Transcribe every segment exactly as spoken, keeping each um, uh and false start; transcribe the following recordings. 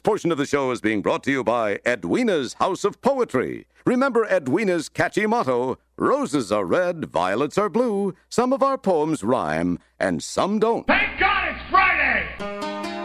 portion of the show is being brought to you by Edwina's House of Poetry. Remember Edwina's catchy motto, roses are red, violets are blue, some of our poems rhyme, and some don't. Thank God it's Friday!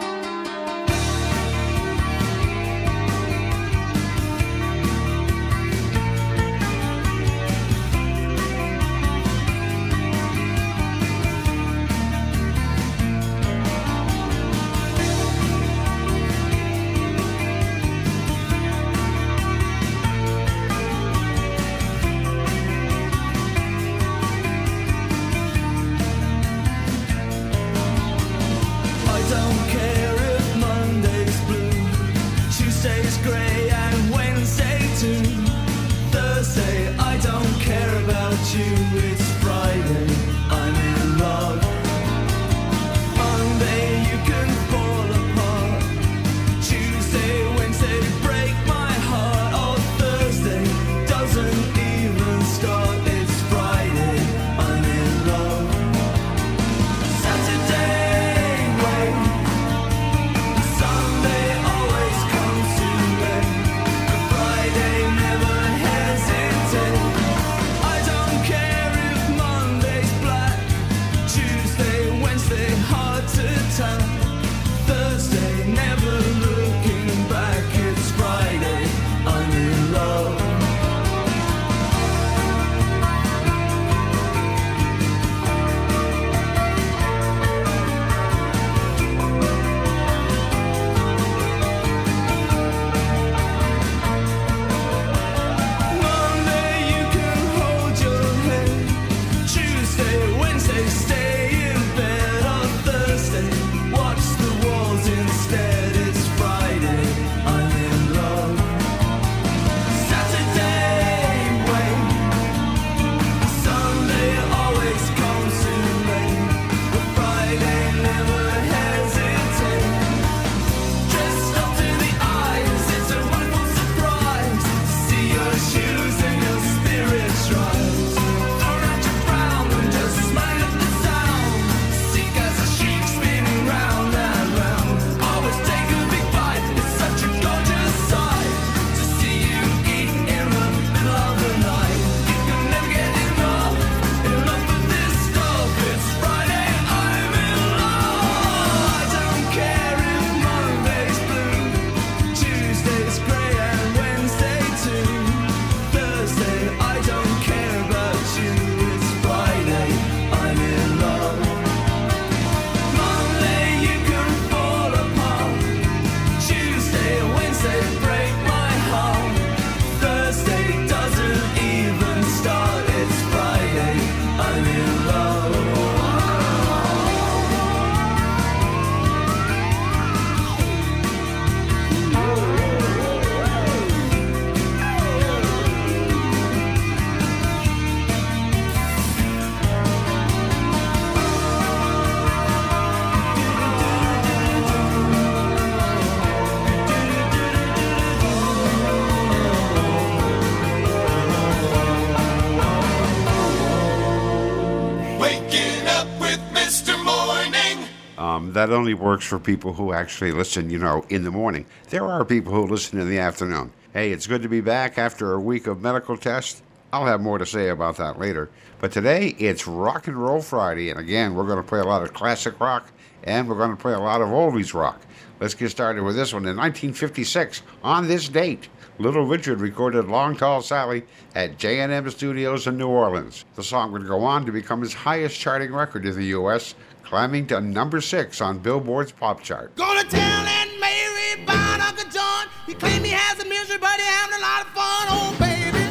That only works for people who actually listen, you know, in the morning. There are people who listen in the afternoon. Hey, it's good to be back after a week of medical tests. I'll have more to say about that later. But today, it's Rock and Roll Friday, and again, we're going to play a lot of classic rock, and we're going to play a lot of oldies rock. Let's get started with this one. In nineteen fifty-six, on this date, Little Richard recorded Long Tall Sally at J and M Studios in New Orleans. The song would go on to become his highest charting record in the U S, climbing to number six on Billboard's pop chart. Gonna tell Aunt Mary about Uncle John. He claimed he has a misery, but he having a lot of fun. Oh, baby.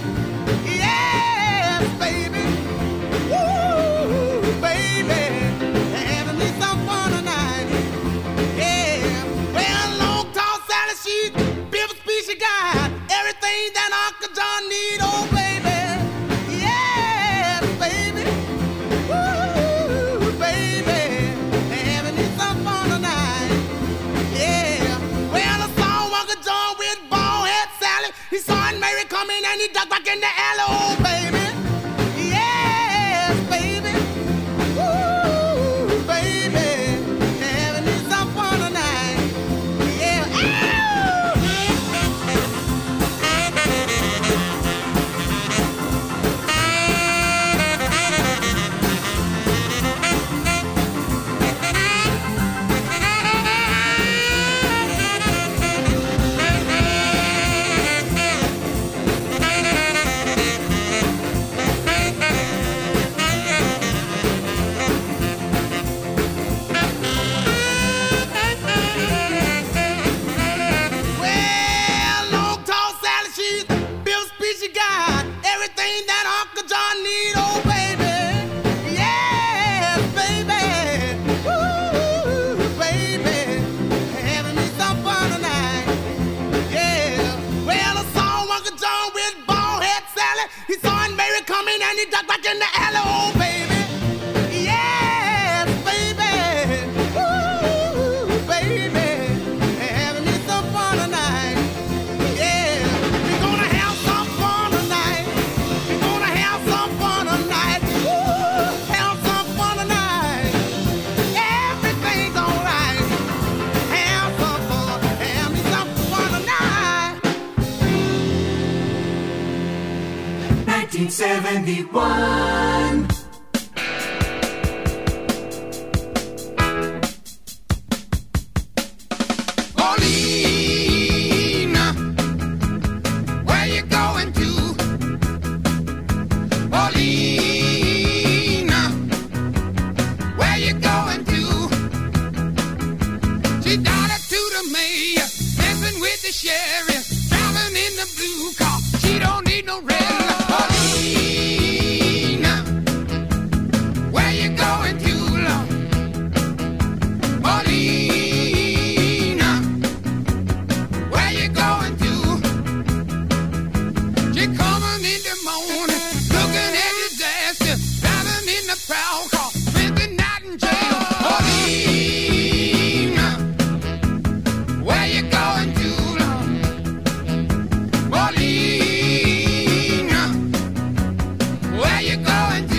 Yes, baby. Woo, baby. Having me some fun tonight. Yeah. Well, Long Tall Sally, she's beautiful speech she got. Everything that Uncle John need. Oh, baby. Yes, baby. Woo, baby. Having me some fun tonight. Yeah. Well, I saw Uncle John with bald head Sally. He saw Aunt Mary coming and he ducked back in the alley. Oh, baby. Yes, baby. Woo, baby. Having me some fun tonight. Yeah. Ow! Danny Duck back in the alley, oh baby. Yes, baby. Ooh, baby. Having me some fun tonight. Yeah, we're gonna have some fun tonight. We're gonna have some fun tonight. Ooh, have some fun tonight. Everything's alright. Have some fun. Have me some fun tonight. nineteen seventy-one. Paulina, where you going to? Paulina, where you going to? She daughter to the mayor, messing with the sheriff, driving in the blue car. She don't need no red. Paulina, where you going to, Lord? Paulina, where you going to? She coming in the morning, looking at disaster, driving in the proud car, spending night in jail. Paulina, where you going to, Lord? Paulina, where you going to?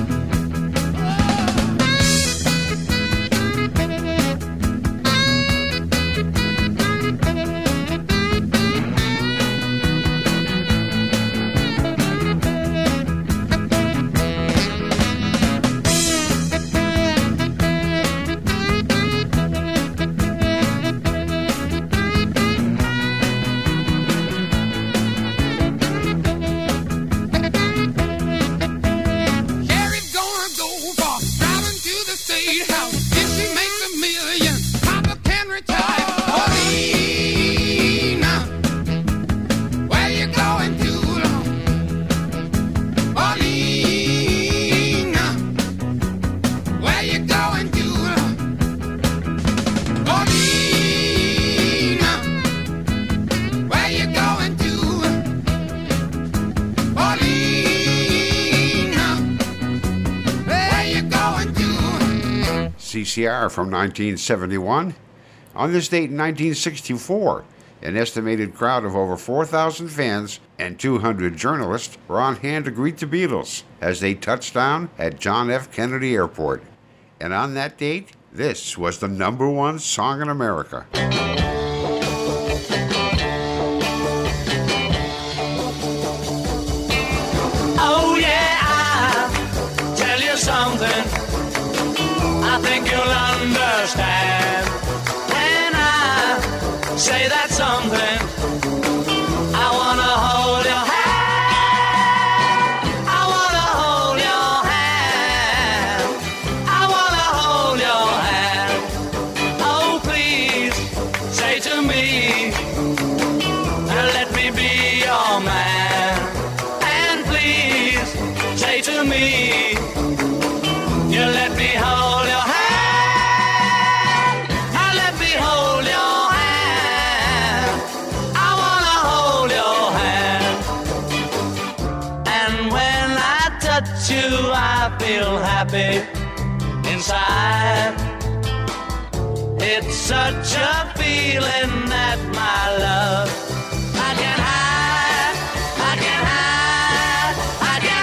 Sheriff gonna go for driving to the state house. If she makes a million, Papa can retire. Paulina, where you going to, Lord? Paulina, where you going to, Lord? Paulina, where you going to? Paulina, where you going to? C C R from nineteen seventy-one. On this date in nineteen sixty-four, an estimated crowd of over four thousand fans and two hundred journalists were on hand to greet the Beatles as they touched down at John F. Kennedy Airport. And on that date, this was the number one song in America. Oh yeah, I'll tell you something. I think you'll understand when I say that something. I wanna hold your hand. I wanna hold your hand. I wanna hold your hand. Oh please, say to me, let me be your man. And please, say to me, you let me hold your hand. Now let me hold your hand. I wanna hold your hand. And when I touch you, I feel happy inside. It's such a feeling that my love I can't hide. I can't hide. I can't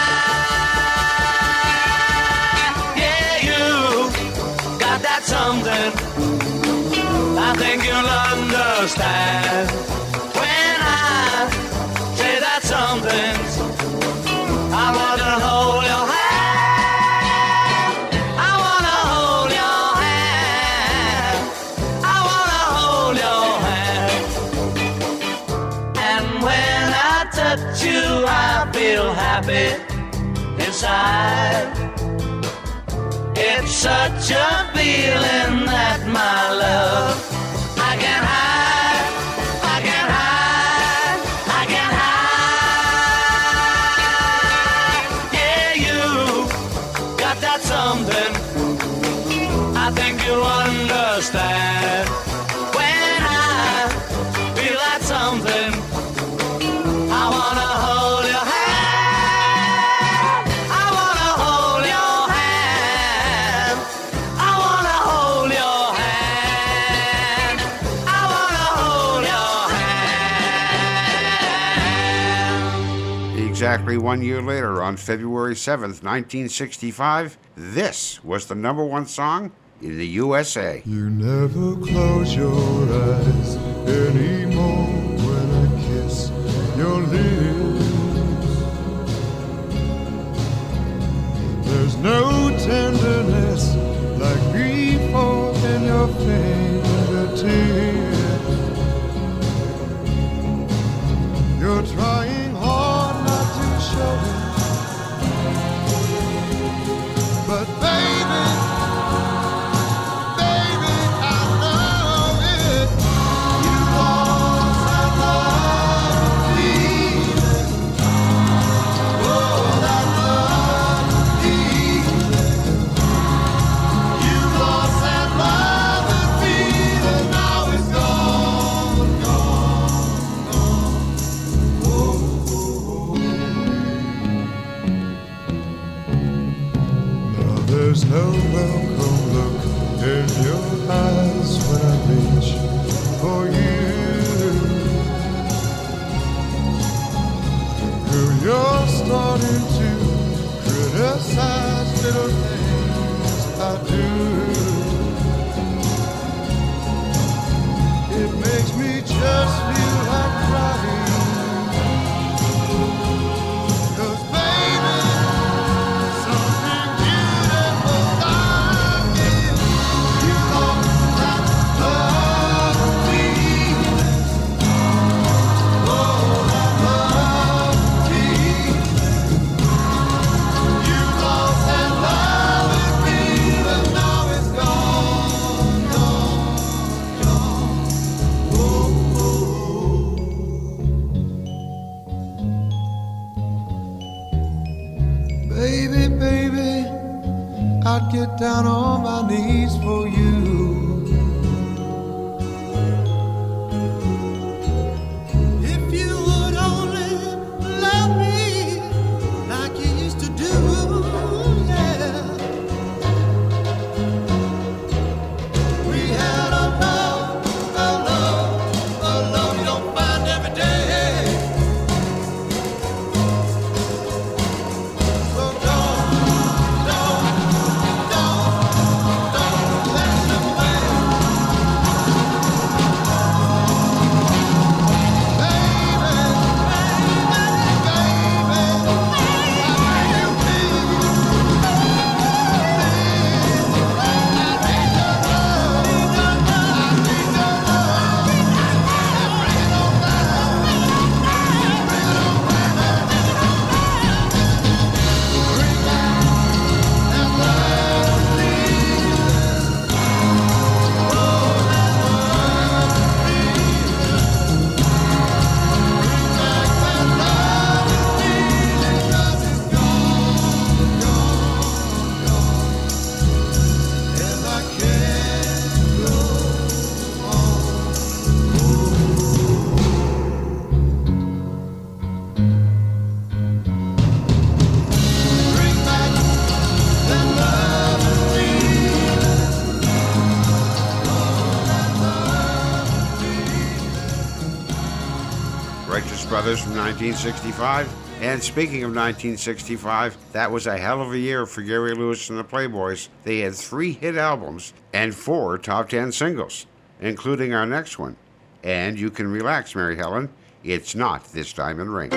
hide. Yeah, you got that something. I think you'll understand when I say that something. I wanna hold your hand. I wanna hold your hand. I wanna hold your hand. And when I touch you, I feel happy inside. It's such a feeling that my love I can't hide. I can't hide. I can't hide. Yeah, you got that something. I think you'll understand when I feel that something. I wanna hold your hand. exactly one year later, on February seventh, nineteen sixty-five, this was the number one song in the U S A. You never close your eyes anymore when I kiss your lips. There's no tenderness like before in your fingertips. You're trying hard not to show it, but baby, baby, I know it. You lost that love feeling. Oh, that love feeling. You lost that love feeling. Now it's gone, gone, gone. Now there's no welcome look in your eyes when I reach for you. Girl, you're starting to criticize little things I do. It makes me just feel like crying. 'Cause baby, something beautiful about you. You lost that love feeling. Oh, that love feeling. You lost that love feeling. Now it's gone, gone, gone. Oh, oh, oh. Baby, baby, I'd get down on my knees for you. If you would only love me like you used to do, yeah. We had a love, a love, a love you don't find every day. So don't, don't, don't, don't let them away. Baby, baby, and I can't go on. Bring back that love and Righteous Brothers from nineteen sixty-five. And speaking of nineteen sixty-five, that was a hell of a year for Gary Lewis and the Playboys. They had three hit albums and four top ten singles, including our next one. And you can relax, Mary Helen. It's not This Diamond Ring.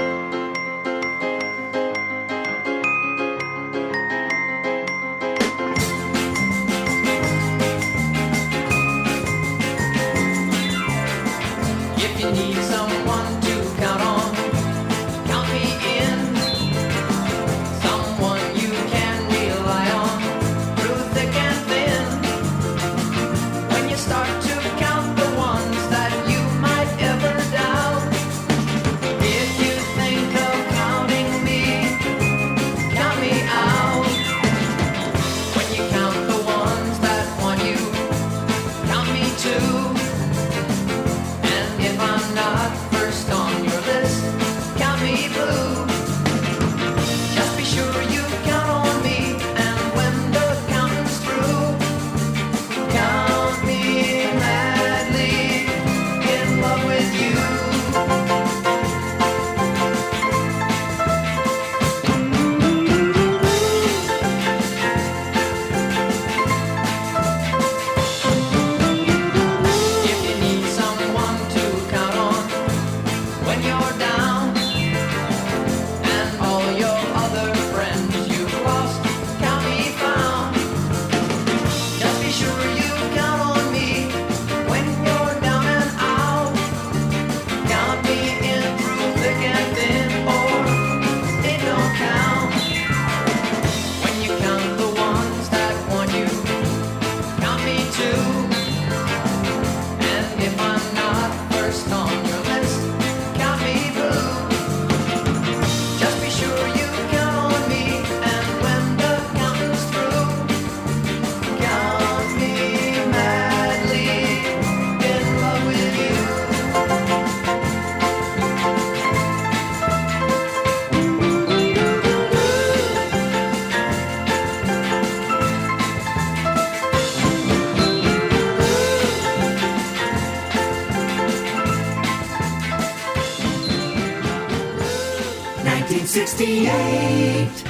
If you need someone to count on, count me in. Someone you can rely on through thick and thin. When you start to count the ones that you might ever doubt, if you think of counting me, count me out. When you count the ones that want you, count me too. And if I'm not first on your list, nineteen sixty-eight.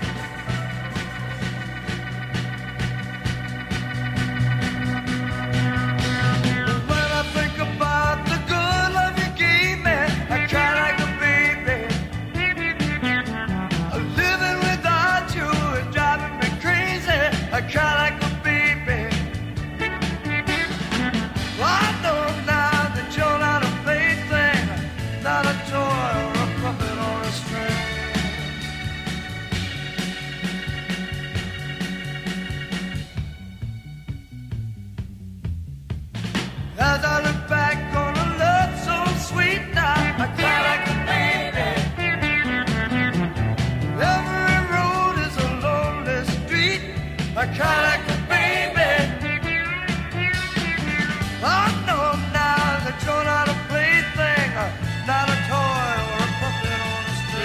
As I look back on a love so sweet now, I cry like a baby. Every road is a lonely street, I cry like a baby. I know now that you're not a plaything, not a toy or a puppet on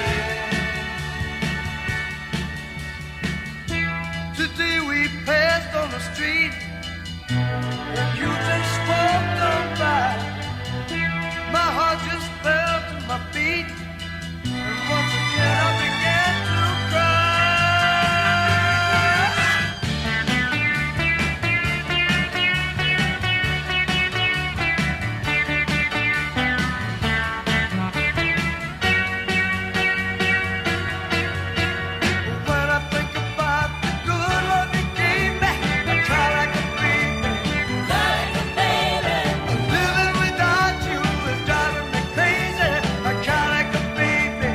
the street. Today we passed on the street, and you just walked on by. My heart just fell to my feet, and once again I began to cry. When I think about the good love you gave me, I cry like a baby. Living without you is driving me crazy. I cry like a baby.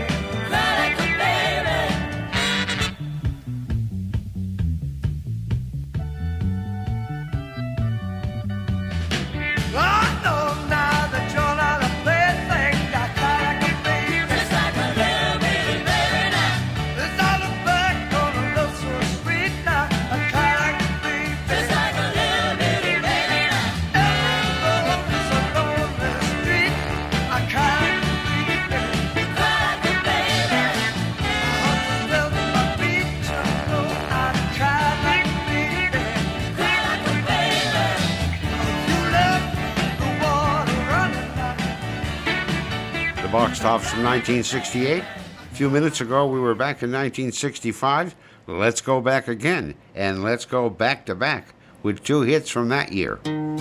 I know now that you're not a plaything. I cry like a baby. Just like a little bitty baby now. As I look back on a love so sweet now, I cry like a baby. Just like a little bitty baby now. Every road is a lonely street. I cry like a baby. Cry like a baby. My heart fell to my feet. You know I cry like a baby. Cry like a baby. You left the water running out. The box tops from nineteen sixty-eight. A few minutes ago, we were back in nineteen sixty-five. Let's go back again, and let's go back to back with two hits from that year.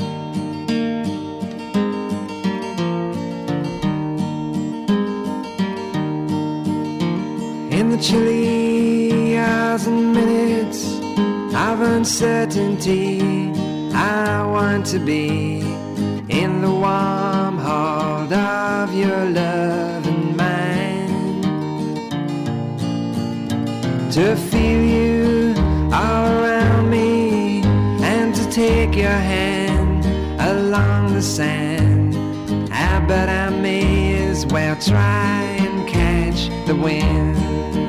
In the chilly hours and minutes of uncertainty, I want to be in the warm hold of your love and mine, to feel you all around me and to take your hand along the sand. I bet I may as well try and catch the wind.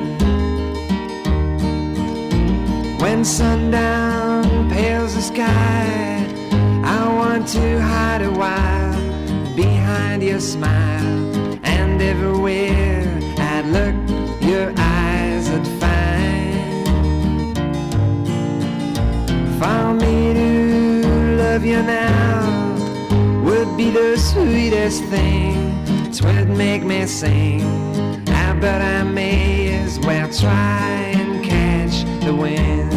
When sundown pales the sky, I want to hide a while behind your smile, and everywhere I'd look, your eyes I'd find. For me to love you now would be the sweetest thing. 'Twould make me sing. I bet I may as well try and catch the wind.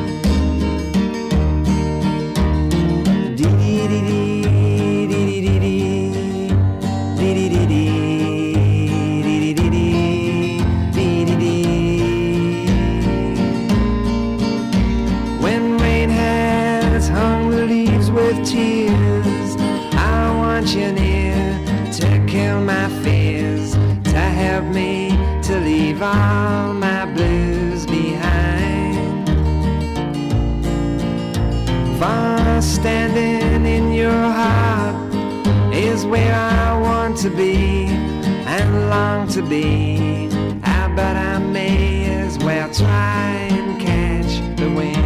When rain has hung the leaves with tears, I want you near to kill my fears, to help me to leave all my blues behind. For standing in your heart is where I want to be and long to be. I bet I may as well try and catch the wind.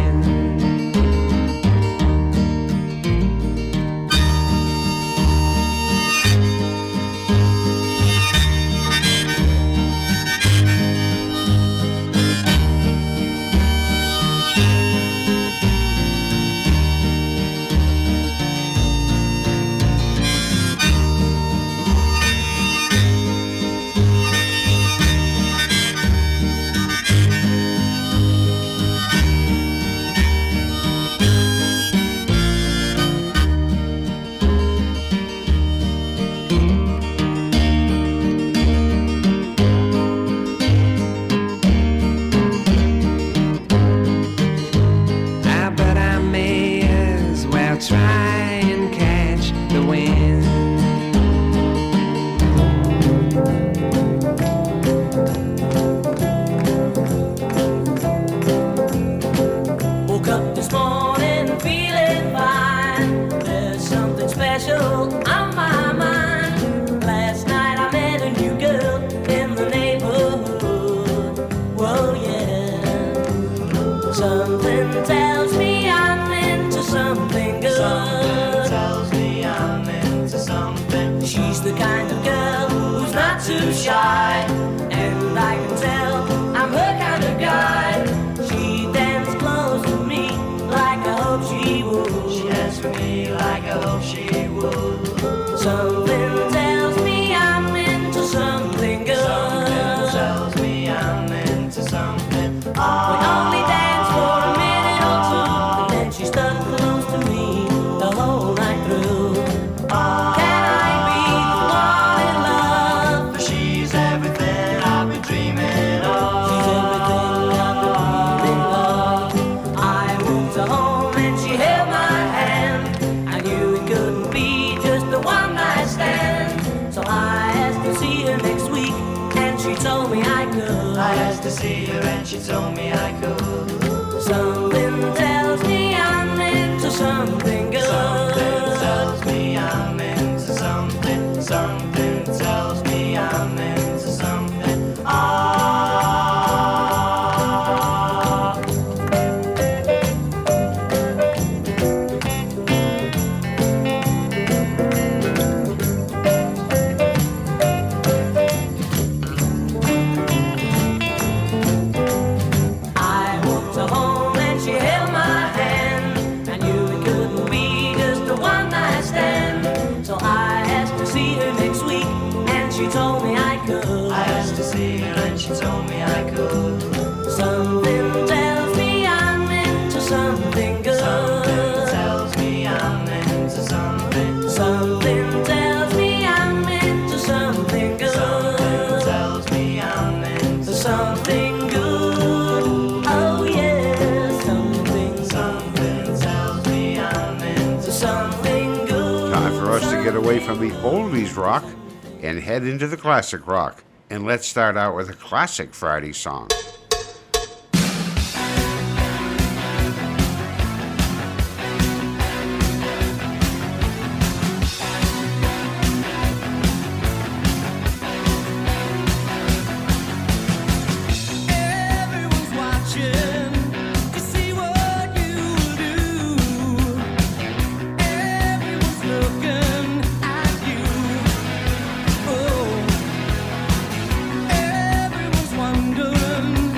the kind of girl who's not too shy, and I can tell I'm her kind of guy. She danced close to me like I hope she would. She danced with me like I hope she would. Something tells me I'm into something good. Something tells me I'm into something. Oh. We only danced for a minute or two, and then she stuck close to me the whole night through. Oh. Can I be the one in love? For she's everything I've been dreaming of. She's everything I've been dreaming of. I went to home and she held my hand. I knew it couldn't be just the one night stand. So I asked to see her next week, and she told me I could. I asked to see her and she told me I could. Something tells me I'm into something good. Something tells me I'm into something. Something tells me I'm into something. Ah. I walked her home and she held my hand. I knew it couldn't be just a one night stand. So I asked to see her next week, and she told me I could. I asked to see her and she told me I could. Something tells me I'm into something good. Something tells me I'm into something. Something tells me I'm into something good. Something tells me I'm into something good. Oh yeah, something. Something tells me I'm into something good. Time for us to get away from the oldies rock and head into the classic rock. And let's start out with a classic Friday song. Everyone's watching to see what you do. Everyone's looking at you. Oh, everyone's wondering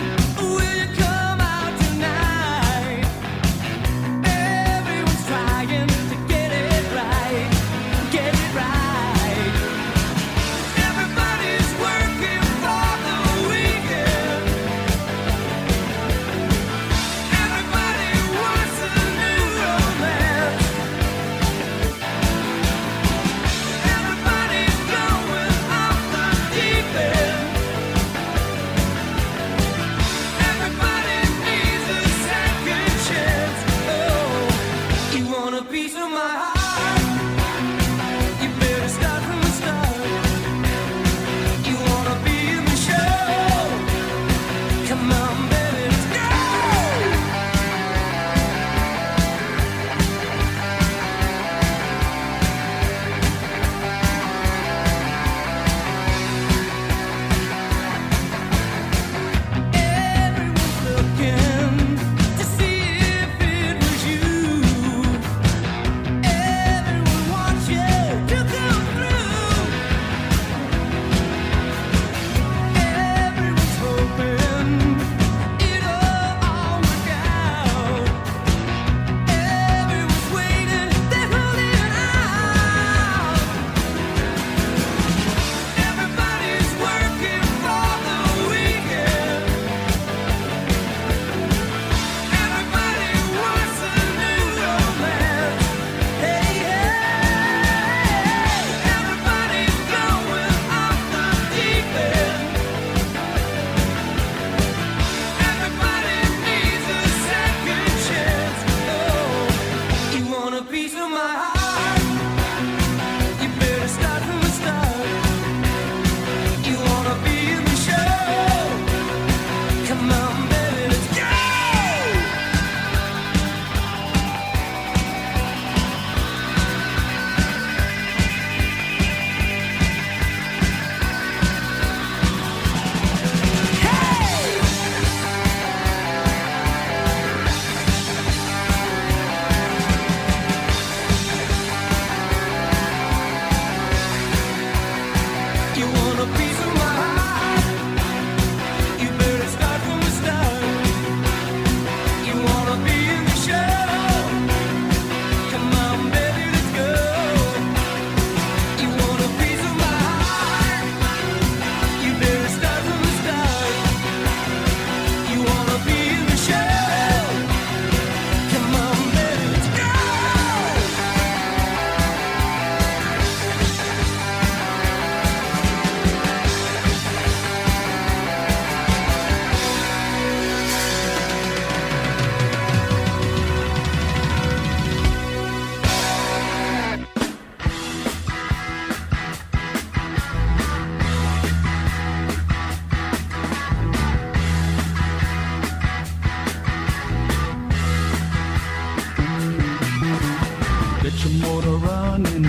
running.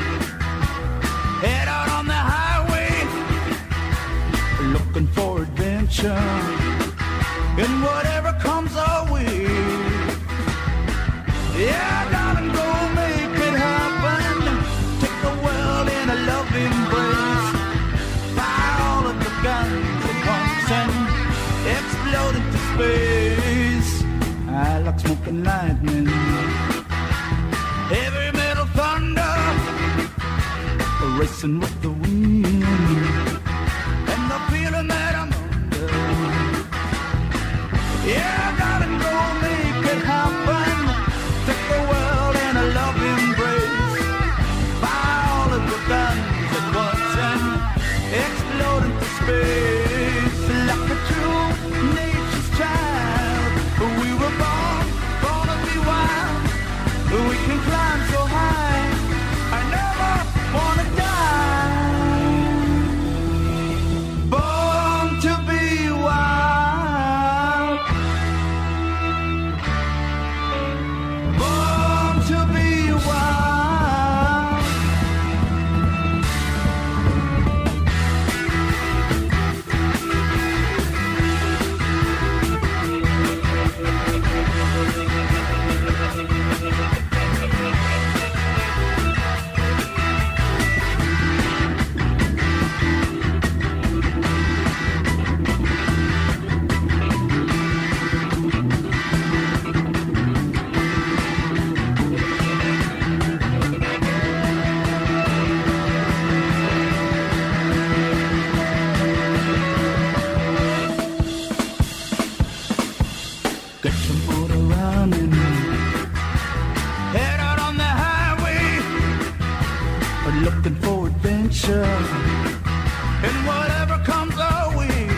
Head out on the highway, looking for adventure. And whatever comes our way, yeah, darling, go make it happen. Take the world in a love embrace. Fire all of the guns at once and explode into space. I like smoking lightning, heavy metal thunder, racing with the wind, and the feeling that I'm under. Yeah, darling, go make it happen. Take the world in a love embrace. Fire all of your guns at once and explode into space. Like a true nature's child, we were born, born to be wild. We can climb so high, I never wanna die. Born to be wild. Born to be wild. Get your motor running. Head out on the highway, looking for adventure. And whatever comes our way,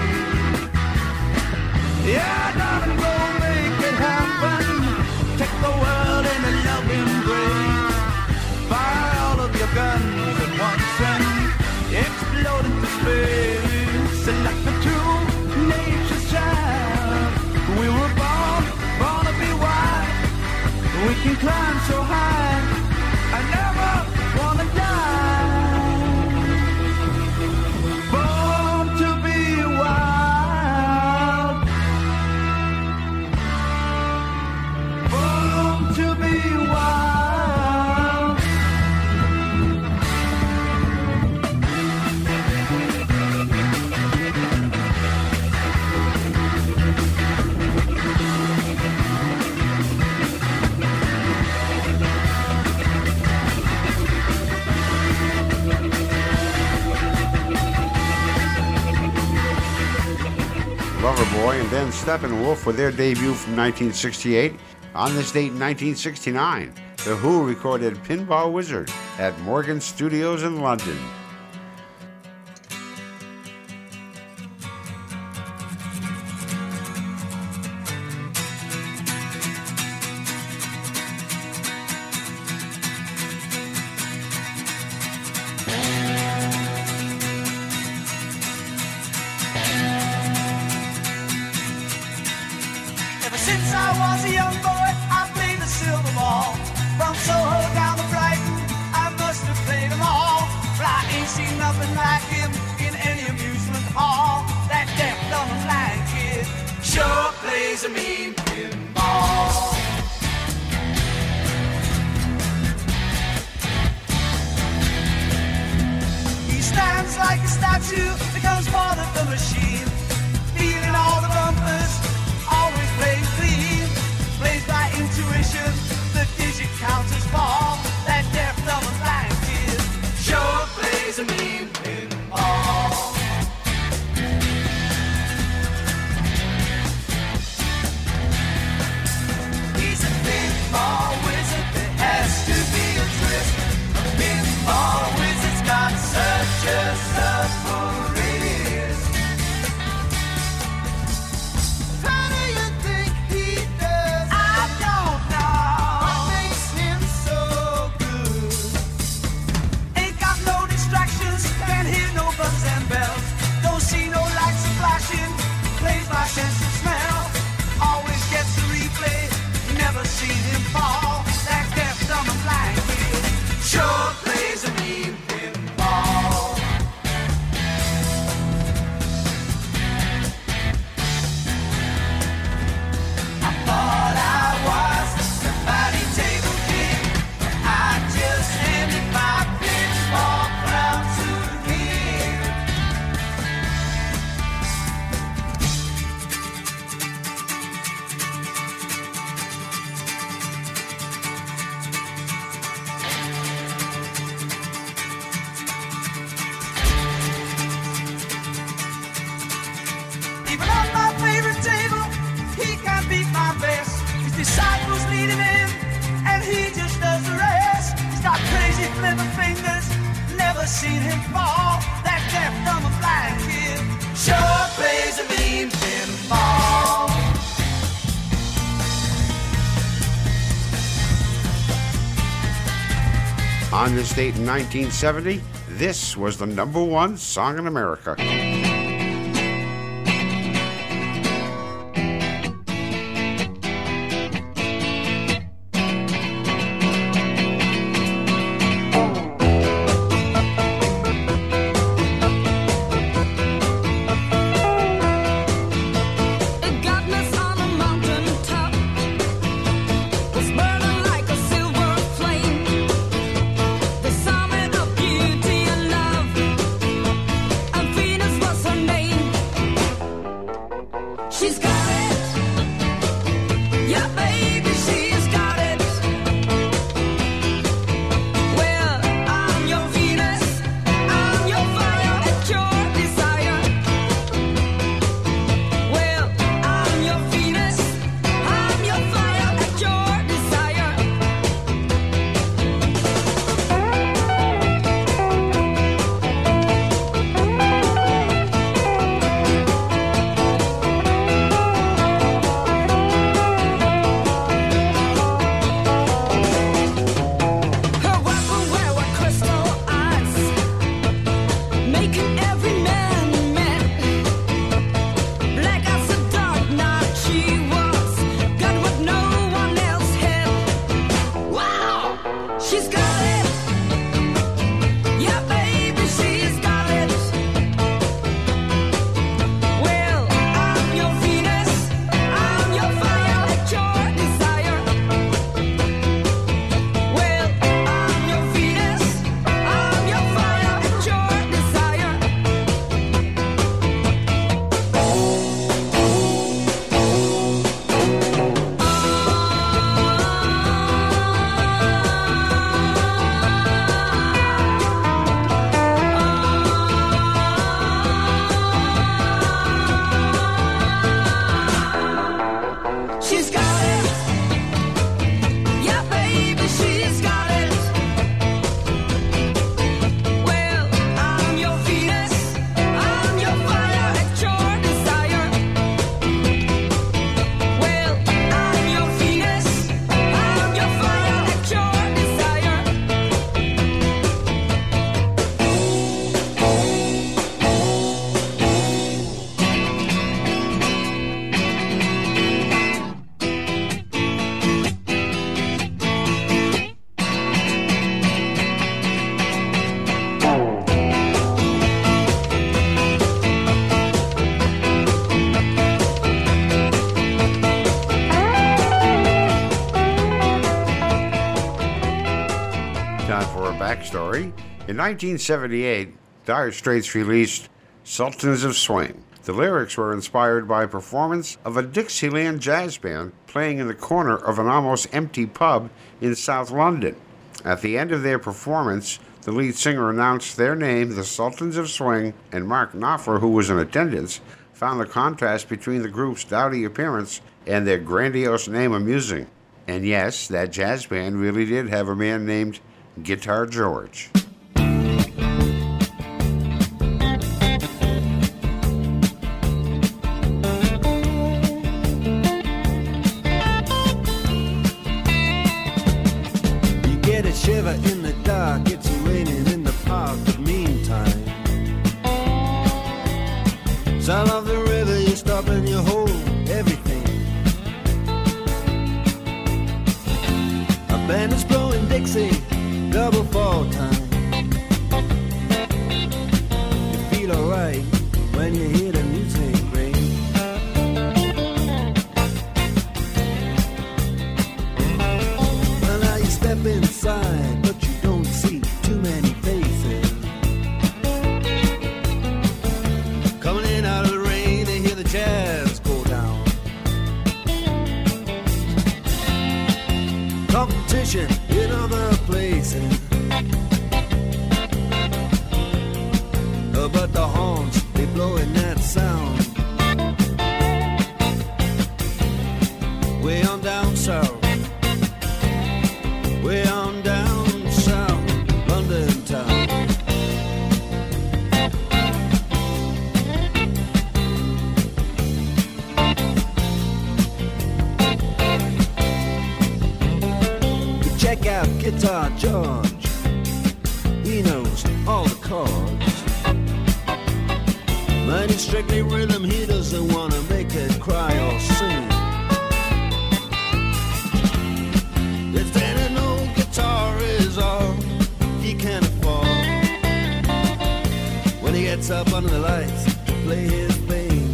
yeah, darling, go make it happen. Take the world in a love embrace. Fire all of your guns at once and explode into space. Like the true nature's child, we were born, born to be wild. We can climb so high, I never wanna die. Born to be wild. Born to be wild. Loverboy and then Steppenwolf with their debut from nineteen sixty-eight. On this date in nineteen sixty-nine, The Who recorded Pinball Wizard at Morgan Studios in London. Ever since I was a young boy, I played the silver ball. From Soho down to Brighton, I must have played them all. But I ain't seen nothing like him in any amusement hall. That deaf, dumb, and blind kid sure plays a mean pinball. He stands like a statue, becomes part of the machine, feeling all the bumpers, always playing clean. Plays by intuition, the digit counters fall. That deaf, dumb, and blind kid sure plays a mean pinball. He's a pinball wizard, there has to be a twist. A pinball wizard's got such a subtle wrist. How do you think he does? I don't know. What makes him so good? Ain't got no distractions, can't hear no buzzes and bells. Don't see no lights flashing, plays by sense of smell. Always gets the replay, never seen him fall. That deaf, dumb, and blind kid sure Disciples lead him in, and he just does the rest. He's got crazy flipper fingers, never seen him fall. That deaf, dumb, and blind kid sure plays a mean pinball. On this date in nineteen seventy, this was the number one song in America. Backstory. In nineteen seventy-eight, Dire Straits released Sultans of Swing. The lyrics were inspired by a performance of a Dixieland jazz band playing in the corner of an almost empty pub in South London. At the end of their performance, the lead singer announced their name, the Sultans of Swing, and Mark Knopfler, who was in attendance, found the contrast between the group's dowdy appearance and their grandiose name amusing. And yes, that jazz band really did have a man named Guitar George. You get a shiver in the dark, it's raining in the park, but meantime, sound of the river, you stop and you hold everything. A band is blowing Dixie, double fall time. You feel alright when you hear the music ring. Well, now you step inside, but you don't see too many faces. Coming in out of the rain, they hear the jazz go down. Competition in other places, uh, but the horns, they blowing that sound. Way on down south, Guitar George, he knows all the chords. But it's strictly rhythm, he doesn't want to make it cry or sing. If then an old guitar is all he can afford, when he gets up under the lights to play his thing,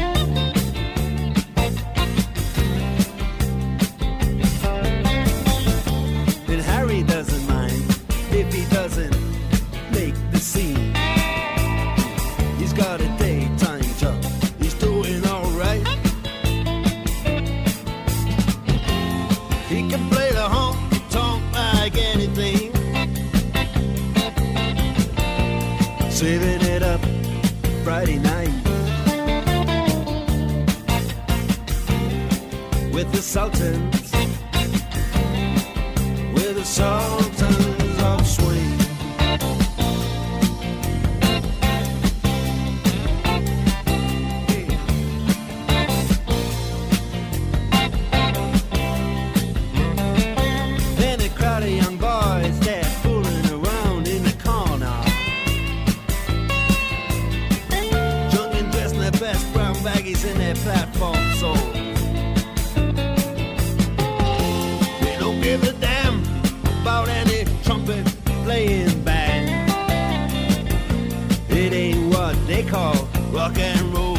then Harry doesn't mind if he doesn't make the scene. He's got a daytime job, he's doing alright. He can play the honky-tonk like anything, saving it up Friday night with the Sultans, with the Sultans of Swing. Then a crowd of young boys, they're fooling around in the corner, drunk and dressed in their best brown baggies in their platform soles. They don't give a damn about any trumpet playing band. It ain't what they call rock and roll.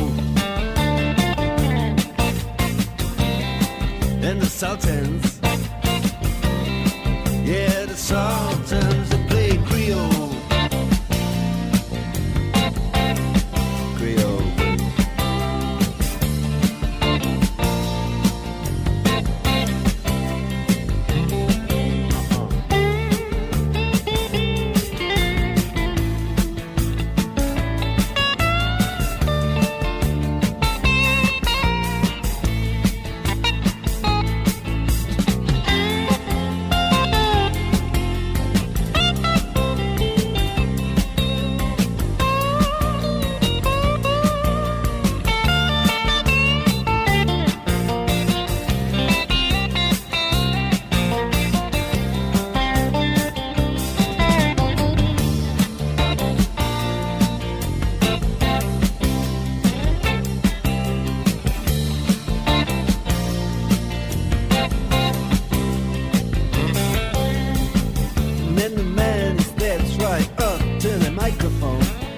And the Sultans, yeah, the Sultans, they play Creole. Creole. And then the man steps right up to the microphone.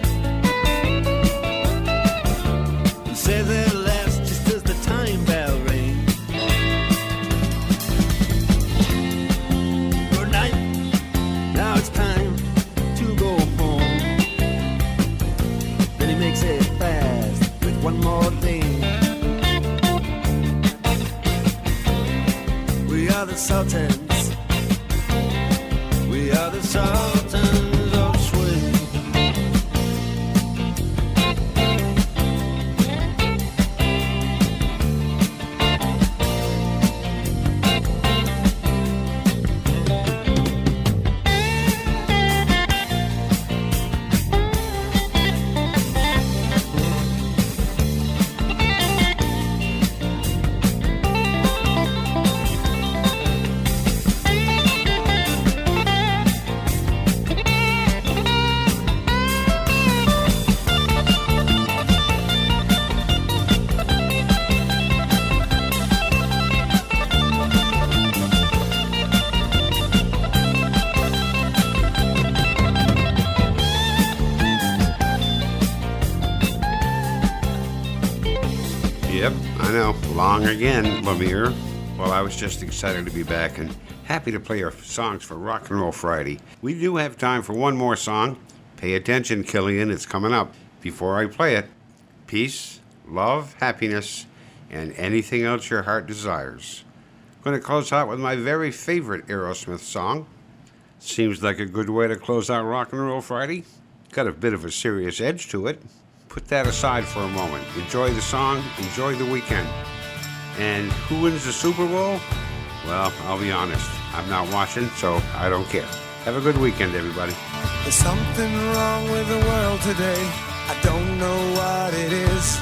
He says at last, just as the time bell rings, good night, now it's time to go home. Then he makes it fast with one more thing. We are the Sultans, we are the Sultans of Swing. Yep, I know. Long again, Lemire. Well, I was just excited to be back and happy to play our songs for Rock and Roll Friday. We do have time for one more song. Pay attention, Killian, it's coming up. Before I play it, peace, love, happiness, and anything else your heart desires. I'm going to close out with my very favorite Aerosmith song. Seems like a good way to close out Rock and Roll Friday. Got a bit of a serious edge to it. Put that aside for a moment. Enjoy the song, enjoy the weekend. And who wins the Super Bowl? Well, I'll be honest, I'm not watching, so I don't care. Have a good weekend, everybody. There's something wrong with the world today. I don't know what it is.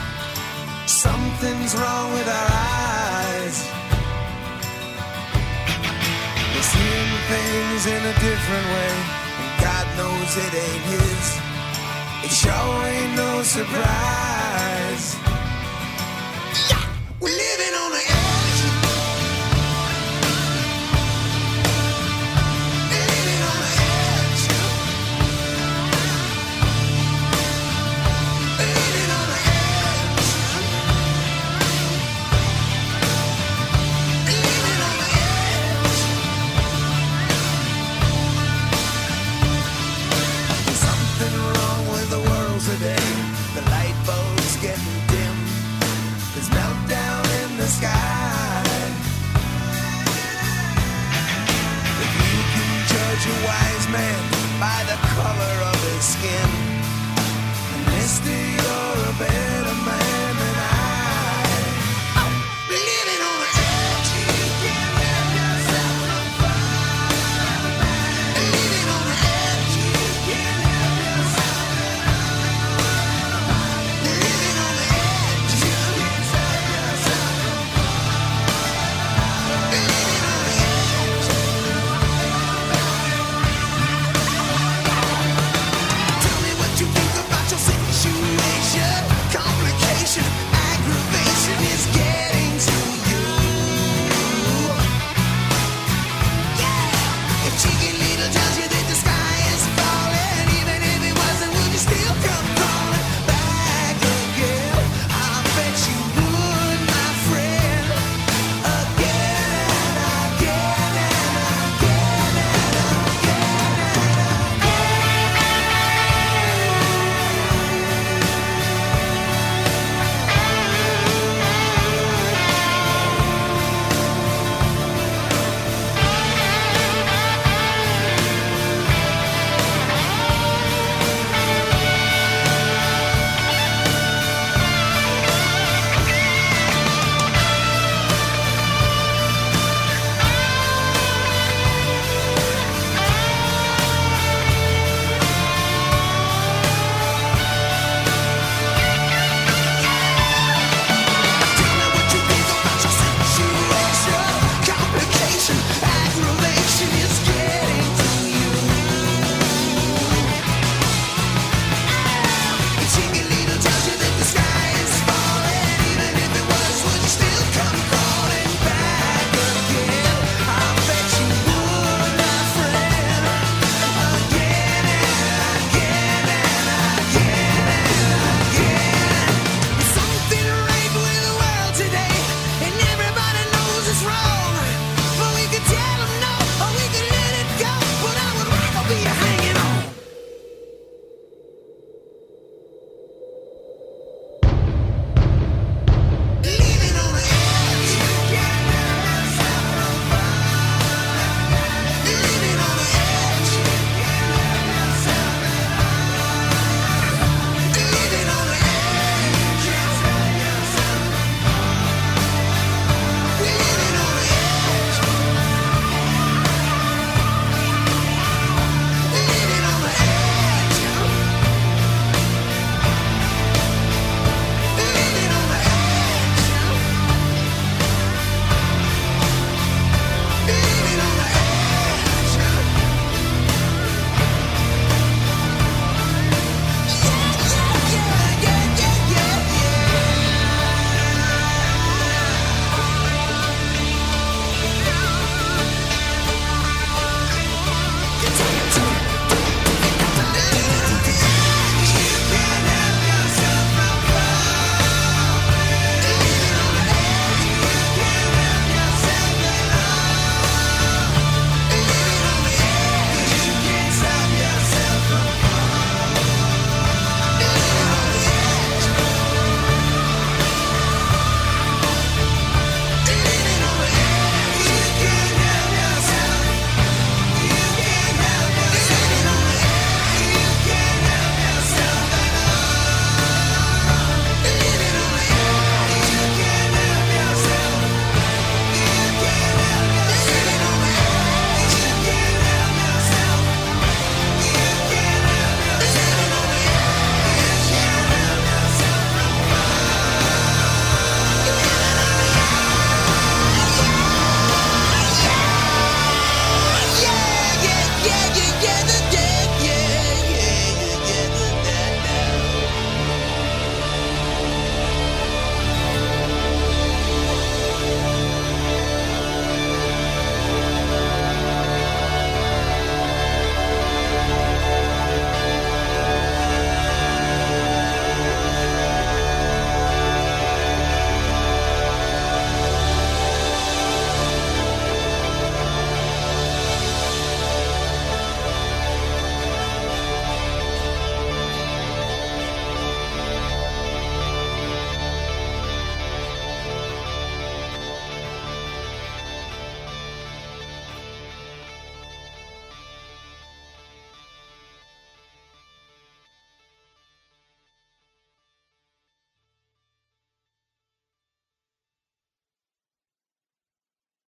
Something's wrong with our eyes. seeing things in a different way, and God knows it ain't his. It sure ain't no surprise.